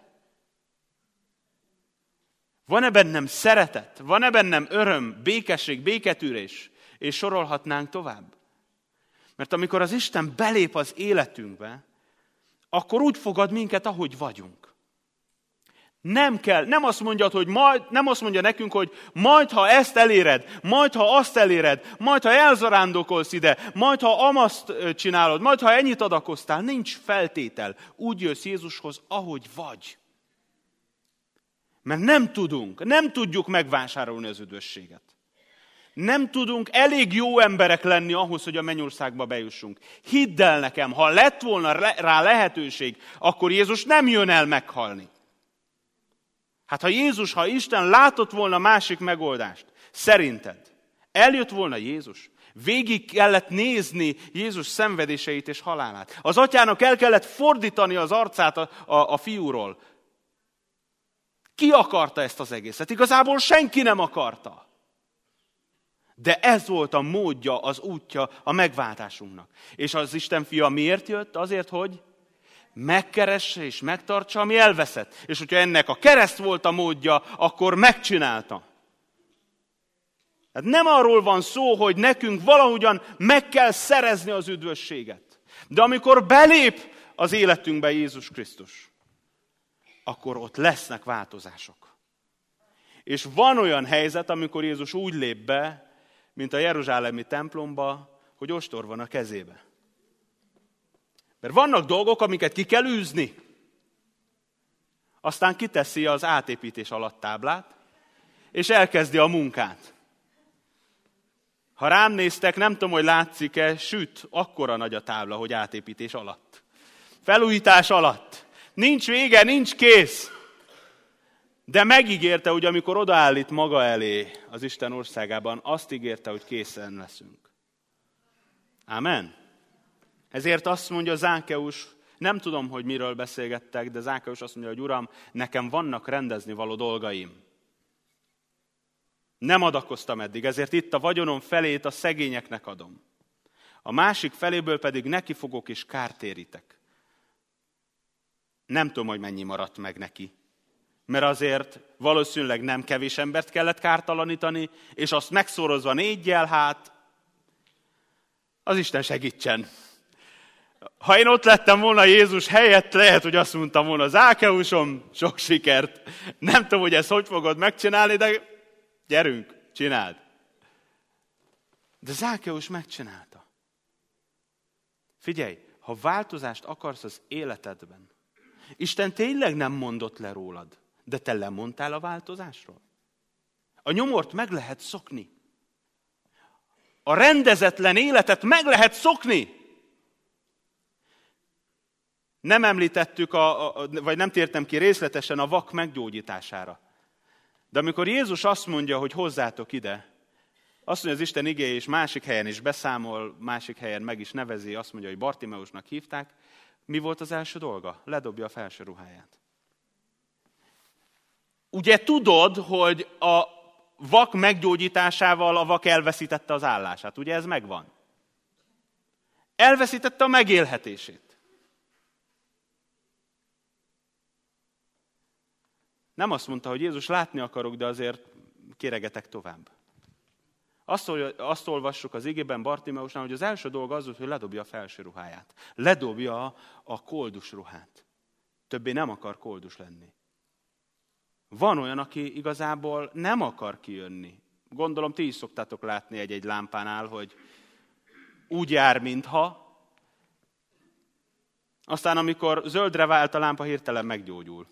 Van-e bennem szeretet? Van-e bennem öröm, békesség, béketűrés? És sorolhatnánk tovább. Mert amikor az Isten belép az életünkbe, akkor úgy fogad minket, ahogy vagyunk. Nem kell, nem azt mondja, hogy majd, nem azt mondja nekünk, hogy majd, ha ezt eléred, majd, ha azt eléred, majd, ha elzarándokolsz ide, majd, ha amaszt csinálod, majd, ha ennyit adakoztál. Nincs feltétel. Úgy jössz Jézushoz, ahogy vagy. Mert nem tudunk, nem tudjuk megvásárolni az üdvösséget. Nem tudunk elég jó emberek lenni ahhoz, hogy a mennyországba bejussunk. Hidd el nekem, ha lett volna rá lehetőség, akkor Jézus nem jön el meghalni. Hát ha Jézus, ha Isten látott volna másik megoldást, szerinted eljött volna Jézus? Végig kellett nézni Jézus szenvedéseit és halálát. Az atyának el kellett fordítani az arcát a, a, a fiúról. Ki akarta ezt az egészet? Igazából senki nem akarta. De ez volt a módja, az útja a megváltásunknak. És az Isten fia miért jött? Azért, hogy megkeresse és megtartsa, ami elveszett. És hogyha ennek a kereszt volt a módja, akkor megcsinálta. Hát nem arról van szó, hogy nekünk valahogyan meg kell szerezni az üdvösséget. De amikor belép az életünkbe Jézus Krisztus, akkor ott lesznek változások. És van olyan helyzet, amikor Jézus úgy lép be, mint a jeruzsálemi templomba, hogy ostor van a kezébe. Mert vannak dolgok, amiket ki kell űzni. Aztán kiteszi az átépítés alatt táblát, és elkezdi a munkát. Ha rám néztek, nem tudom, hogy látszik-e, süt, akkora nagy a tábla, hogy átépítés alatt. Felújítás alatt. Nincs vége, nincs kész. De megígérte, hogy amikor odaállít maga elé az Isten országában, azt ígérte, hogy készen leszünk. Ámen. Ezért azt mondja Zákeus, nem tudom, hogy miről beszélgettek, de Zákeus azt mondja, hogy Uram, nekem vannak rendezni való dolgaim. Nem adakoztam eddig, ezért itt a vagyonom felét a szegényeknek adom. A másik feléből pedig neki fogok és kártérítek. Nem tudom, hogy mennyi maradt meg neki. Mert azért valószínűleg nem kevés embert kellett kártalanítani, és azt megszorozva négyel, hát az Isten segítsen. Ha én ott lettem volna Jézus helyett, lehet, hogy azt mondtam volna, Zákeusom, sok sikert. Nem tudom, hogy ezt hogy fogod megcsinálni, de gyerünk, csináld. De Zákeus megcsinálta. Figyelj, ha változást akarsz az életedben, Isten tényleg nem mondott le rólad, de te lemondtál a változásról. A nyomort meg lehet szokni. A rendezetlen életet meg lehet szokni. Nem említettük, a, a, vagy nem tértem ki részletesen a vak meggyógyítására. De amikor Jézus azt mondja, hogy hozzátok ide, azt mondja az Isten igéje, és másik helyen is beszámol, másik helyen meg is nevezi, azt mondja, hogy Bartimeusnak hívták. Mi volt az első dolga? Ledobja a felső ruháját. Ugye tudod, hogy a vak meggyógyításával a vak elveszítette az állását. Ugye ez megvan? Elveszítette a megélhetését. Nem azt mondta, hogy Jézus, látni akarok, de azért kéregetek tovább. Azt, azt olvassuk az igében Bartimeusnál, hogy az első dolga az volt, hogy ledobja a felső ruháját. Ledobja a, a koldus ruhát. Többé nem akar koldus lenni. Van olyan, aki igazából nem akar kijönni. Gondolom, ti is szoktátok látni egy-egy lámpánál, hogy úgy jár, mintha. Aztán, amikor zöldre vált a lámpa, hirtelen meggyógyul.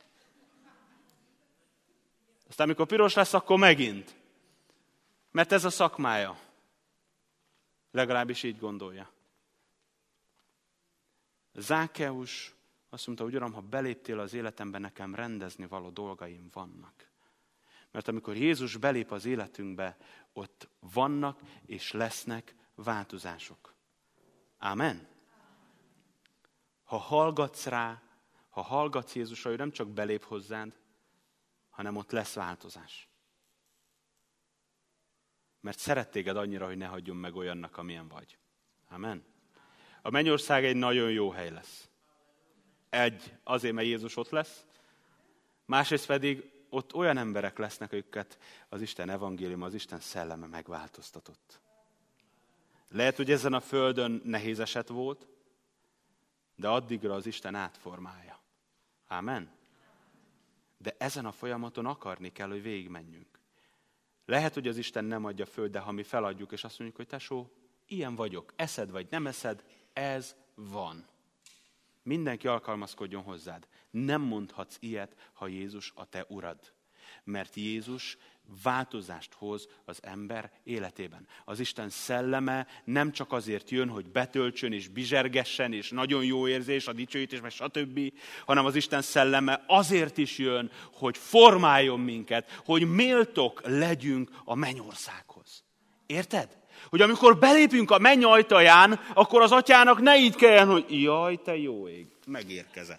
Aztán, amikor piros lesz, akkor megint. Mert ez a szakmája. Legalábbis így gondolja. Zákeus azt mondta, hogy Uram, ha beléptél az életembe, nekem rendezni való dolgaim vannak. Mert amikor Jézus belép az életünkbe, ott vannak és lesznek változások. Ámen? Ha hallgatsz rá, ha hallgatsz Jézusra, ő nem csak belép hozzád, hanem ott lesz változás. Mert szeret téged annyira, hogy ne hagyjon meg olyannak, amilyen vagy. Amen. A mennyország egy nagyon jó hely lesz. Egy, azért, mert Jézus ott lesz. Másrészt pedig ott olyan emberek lesznek, őket az Isten evangélium, az Isten szelleme megváltoztatott. Lehet, hogy ezen a földön nehéz eset volt, de addigra az Isten átformálja. Amen. De ezen a folyamaton akarni kell, hogy végigmenjünk. Lehet, hogy az Isten nem adja föl, de ha mi feladjuk, és azt mondjuk, hogy tesó, ilyen vagyok, eszed vagy nem eszed, ez van. Mindenki alkalmazkodjon hozzád. Nem mondhatsz ilyet, ha Jézus a te urad. Mert Jézus változást hoz az ember életében. Az Isten szelleme nem csak azért jön, hogy betöltsön és bizsergessen, és nagyon jó érzés, a dicsőítés, meg stb., hanem az Isten szelleme azért is jön, hogy formáljon minket, hogy méltók legyünk a mennyországhoz. Érted? Hogy amikor belépünk a menny ajtaján, akkor az atyának ne így kelljen, hogy jaj, te jó ég, megérkezett.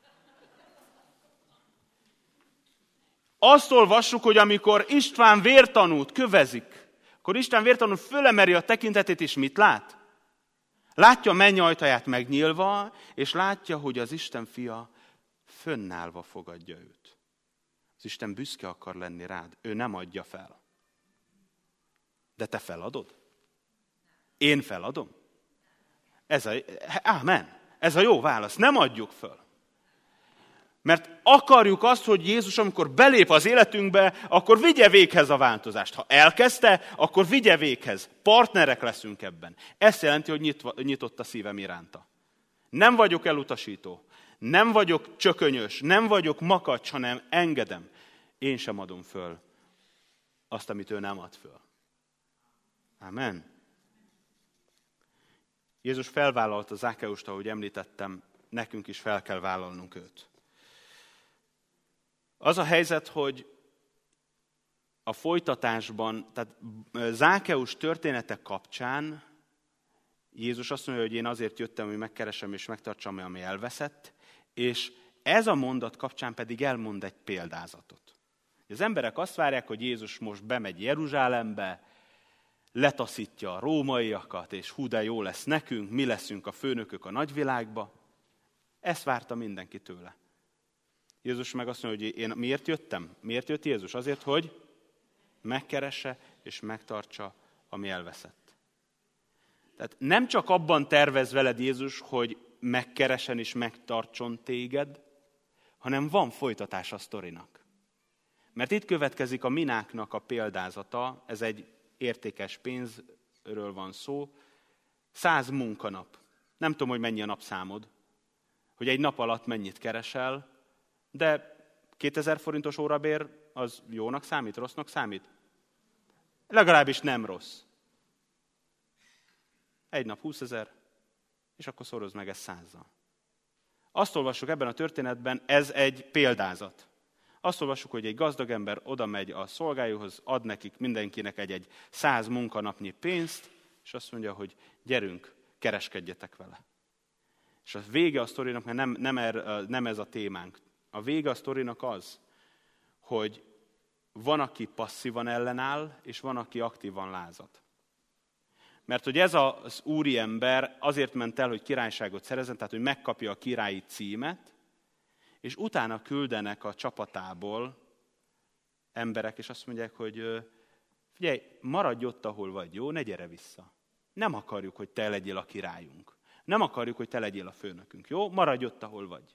Azt olvassuk, hogy amikor István vértanút kövezik, akkor István vértanút fölemeri a tekintetét, és mit lát? Látja a menny ajtaját megnyílva, és látja, hogy az Isten fia fönnállva fogadja őt. Az Isten büszke akar lenni rád, ő nem adja fel. De te feladod? Én feladom? Ez a, ámen, ez a jó válasz, nem adjuk föl. Mert akarjuk azt, hogy Jézus, amikor belép az életünkbe, akkor vigye véghez a változást. Ha elkezdte, akkor vigye véghez. Partnerek leszünk ebben. Ez jelenti, hogy nyitva, nyitott a szívem iránta. Nem vagyok elutasító, nem vagyok csökönyös, nem vagyok makacs, hanem engedem. Én sem adom föl azt, amit ő nem ad föl. Amen. Jézus felvállalta Zákeust, ahogy említettem, nekünk is fel kell vállalnunk őt. Az a helyzet, hogy a folytatásban, tehát Zákeus története kapcsán Jézus azt mondja, hogy én azért jöttem, hogy megkeresem és megtartsam, ami elveszett, és ez a mondat kapcsán pedig elmond egy példázatot. Az emberek azt várják, hogy Jézus most bemegy Jeruzsálembe, letaszítja a rómaiakat, és hú, de jó lesz nekünk, mi leszünk a főnökök a nagyvilágba. Ezt várta mindenki tőle. Jézus meg azt mondja, hogy én miért jöttem? Miért jött Jézus? Azért, hogy megkeresse és megtartsa, ami elveszett. Tehát nem csak abban tervez veled Jézus, hogy megkeresen és megtartson téged, hanem van folytatás a sztorinak. Mert itt következik a mináknak a példázata, ez egy értékes pénzről van szó, száz munkanap. Nem tudom, hogy mennyi a napszámod, hogy egy nap alatt mennyit keresel, de kétezer forintos órabér az jónak számít, rossznak számít? Legalábbis nem rossz. Egy nap húszezer, és akkor szorozd meg ezt százzal. Azt olvassuk ebben a történetben, ez egy példázat. Azt olvassuk, hogy egy gazdag ember oda megy a szolgájúhoz, ad nekik mindenkinek egy-egy száz munkanapnyi pénzt, és azt mondja, hogy gyerünk, kereskedjetek vele. És a vége a sztorinak, mert nem, nem, er, nem ez a témánk, a vége a sztorinak az, hogy van, aki passzívan ellenáll, és van, aki aktívan lázad. Mert hogy ez az úriember azért ment el, hogy királyságot szerezzen, tehát hogy megkapja a királyi címet, és utána küldenek a csapatából emberek, és azt mondják, hogy figyelj, maradj ott, ahol vagy, jó? Ne gyere vissza. Nem akarjuk, hogy te legyél a királyunk. Nem akarjuk, hogy te legyél a főnökünk, jó? Maradj ott, ahol vagy.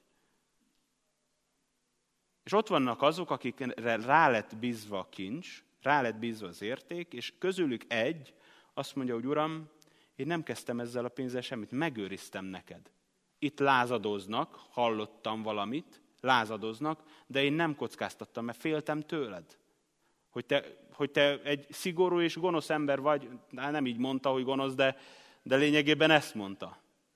És ott vannak azok, akikre rá lett bízva a kincs, rá lett bízva az érték, és közülük egy azt mondja, hogy Uram, én nem kezdtem ezzel a pénzzel semmit, megőriztem neked. Itt lázadoznak, hallottam valamit, lázadoznak, de én nem kockáztattam, mert féltem tőled. Hogy te, hogy te egy szigorú és gonosz ember vagy, nem így mondta, hogy gonosz, de, de lényegében ezt mondta.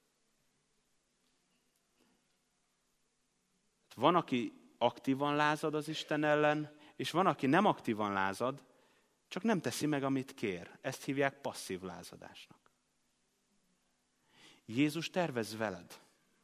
Van, aki aktívan lázad az Isten ellen, és van, aki nem aktívan lázad, csak nem teszi meg, amit kér. Ezt hívják passzív lázadásnak. Jézus tervez veled.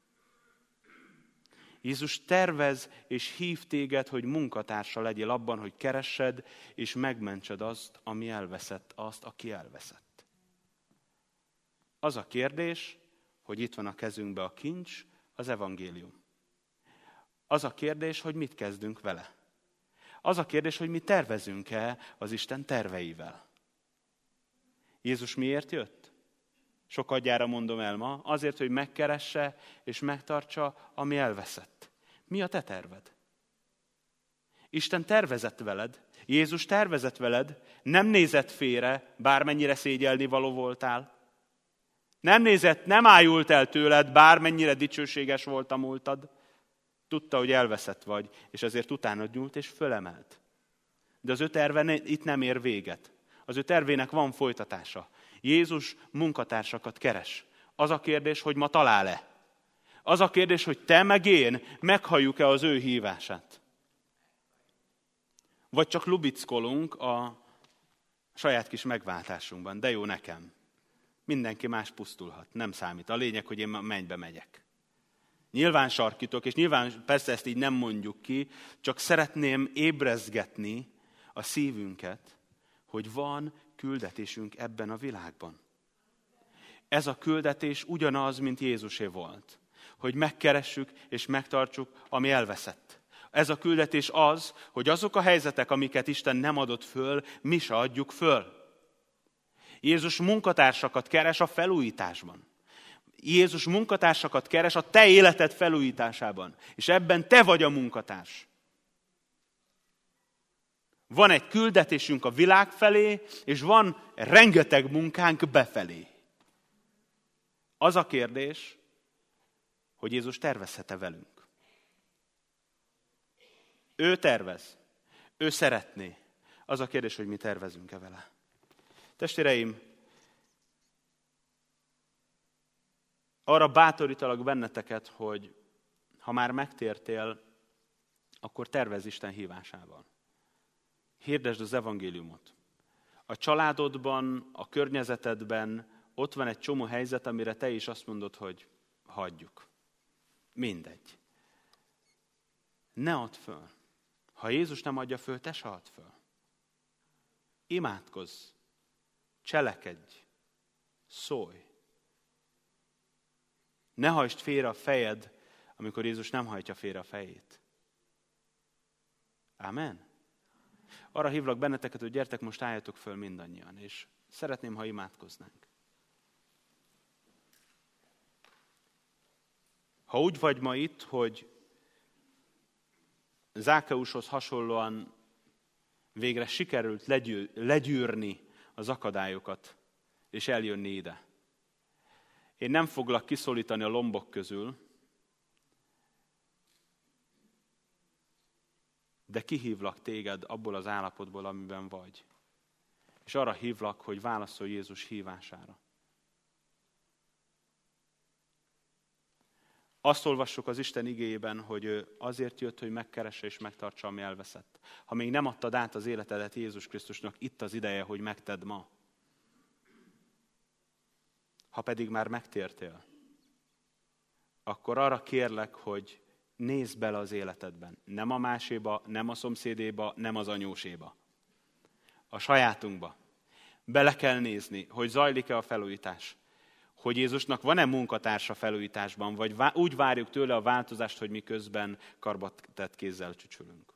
Jézus tervez és hív téged, hogy munkatársa legyél abban, hogy keressed és megmentsed azt, ami elveszett, azt, aki elveszett. Az a kérdés, hogy itt van a kezünkbe a kincs, az evangélium. Az a kérdés, hogy mit kezdünk vele. Az a kérdés, hogy mi tervezünk-e az Isten terveivel. Jézus miért jött? Sokadjára mondom el ma, azért, hogy megkeresse és megtartsa, ami elveszett. Mi a te terved? Isten tervezett veled, Jézus tervezett veled, nem nézett félre, bármennyire szégyelni való voltál. Nem nézett, nem ájult el tőled, bármennyire dicsőséges volt a múltad. Tudta, hogy elveszett vagy, és ezért utánad nyúlt és fölemelt. De az ő terve itt nem ér véget. Az ő tervének van folytatása. Jézus munkatársakat keres. Az a kérdés, hogy ma talál-e? Az a kérdés, hogy te meg én meghalljuk-e az ő hívását? Vagy csak lubickolunk a saját kis megváltásunkban. De jó nekem. Mindenki más pusztulhat, nem számít. A lényeg, hogy én mennybe megyek. Nyilván sarkítok, és nyilván persze ezt így nem mondjuk ki, csak szeretném ébrezgetni a szívünket, hogy van küldetésünk ebben a világban. Ez a küldetés ugyanaz, mint Jézusé volt. Hogy megkeressük és megtartsuk, ami elveszett. Ez a küldetés az, hogy azok a helyzetek, amiket Isten nem adott föl, mi se adjuk föl. Jézus munkatársakat keres a felújításban. Jézus munkatársakat keres a te életed felújításában. És ebben te vagy a munkatárs. Van egy küldetésünk a világ felé, és van rengeteg munkánk befelé. Az a kérdés, hogy Jézus tervezhet-e velünk. Ő tervez. Ő szeretné. Az a kérdés, hogy mi tervezünk-e vele. Testvéreim, arra bátorítalak benneteket, hogy ha már megtértél, akkor tervezz Isten hívásával. Hirdesd az evangéliumot. A családodban, a környezetedben ott van egy csomó helyzet, amire te is azt mondod, hogy hagyjuk. Mindegy. Ne add föl. Ha Jézus nem adja föl, te se add föl. Imádkozz. Cselekedj. Szólj. Ne hajtsd félre a fejed, amikor Jézus nem hajtja félre a fejét. Ámen? Arra hívlak benneteket, hogy gyertek, most álljatok föl mindannyian, és szeretném, ha imádkoznánk. Ha úgy vagy ma itt, hogy Zákeushoz hasonlóan végre sikerült legyő, legyűrni az akadályokat, és eljönni ide. Én nem foglak kiszólítani a lombok közül, de kihívlak téged abból az állapotból, amiben vagy. És arra hívlak, hogy válaszolj Jézus hívására. Azt olvassuk az Isten igéjében, hogy ő azért jött, hogy megkeresse és megtartsa, ami elveszett. Ha még nem adtad át az életedet Jézus Krisztusnak, itt az ideje, hogy megtedd ma. Ha pedig már megtértél, akkor arra kérlek, hogy nézz bele az életedben. Nem a máséba, nem a szomszédéba, nem az anyóséba. A sajátunkba. Bele kell nézni, hogy zajlik-e a felújítás. Hogy Jézusnak van-e munkatársa felújításban, vagy úgy várjuk tőle a változást, hogy mi közben karbat tett kézzel csücsülünk.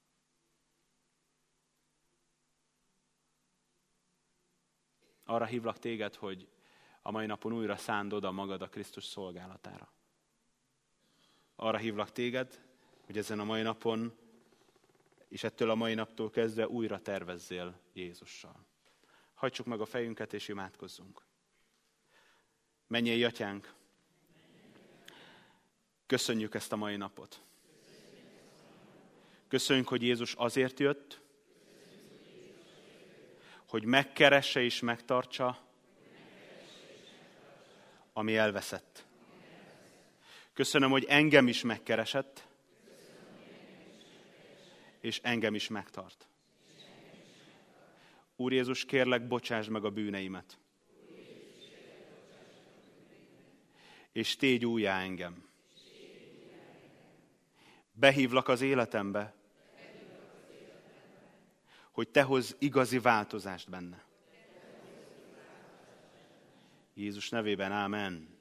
Arra hívlak téged, hogy a mai napon újra szánd oda magad a Krisztus szolgálatára. Arra hívlak téged, hogy ezen a mai napon, és ettől a mai naptól kezdve újra tervezzél Jézussal. Hajtsuk meg a fejünket és imádkozzunk. Mennyei Atyánk, köszönjük ezt a mai napot. Köszönjük, hogy Jézus azért jött, hogy megkeresse és megtartsa, ami elveszett. Köszönöm, hogy engem is megkeresett, és engem is megtart. Úr Jézus, kérlek, bocsásd meg a bűneimet. És tégy újjá engem. Behívlak az életembe, hogy te hozz igazi változást benne. Jézus nevében, ámen.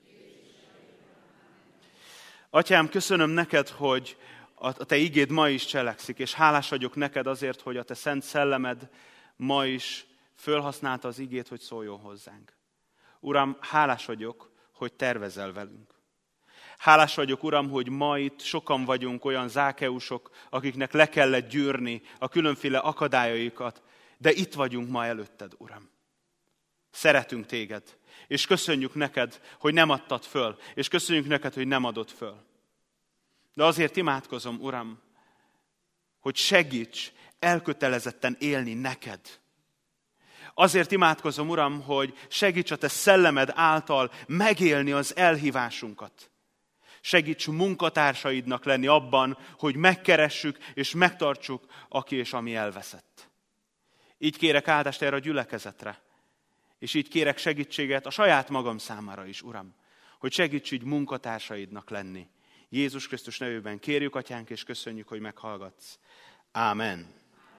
Atyám, köszönöm neked, hogy a te igéd ma is cselekszik, és hálás vagyok neked azért, hogy a te szent szellemed ma is fölhasználta az igét, hogy szóljon hozzánk. Uram, hálás vagyok, hogy tervezel velünk. Hálás vagyok, Uram, hogy ma itt sokan vagyunk olyan Zákeusok, akiknek le kellett gyűrni a különféle akadályaikat, de itt vagyunk ma előtted, Uram. Szeretünk téged, és köszönjük neked, hogy nem adtad föl, és köszönjük neked, hogy nem adod föl. De azért imádkozom, Uram, hogy segíts elkötelezetten élni neked. Azért imádkozom, Uram, hogy segíts a te szellemed által megélni az elhívásunkat. Segíts munkatársaidnak lenni abban, hogy megkeressük és megtartsuk, aki és ami elveszett. Így kérek áldást erre a gyülekezetre, és így kérek segítséget a saját magam számára is, Uram, hogy segíts így munkatársaidnak lenni. Jézus Krisztus nevében kérjük, Atyánk, és köszönjük, hogy meghallgatsz. Ámen.